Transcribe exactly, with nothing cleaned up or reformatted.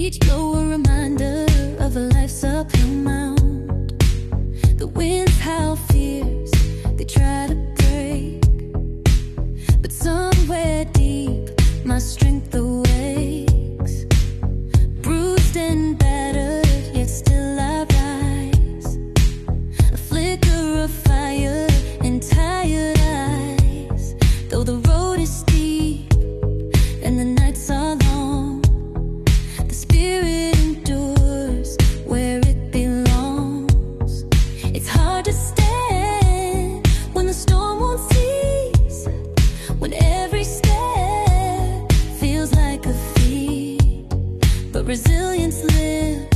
each blow a reminder of a life's uphill mound. The winds howl fierce, they try to break, but somewhere deep my strength awakes. Bruised and battered, yet still I rise. A flicker of fire and tired eyes. Though the road is steep and the nights are long, the spirit endures where it belongs. It's hard to stand when the storm won't cease, when every step feels like a feat, but resilience lives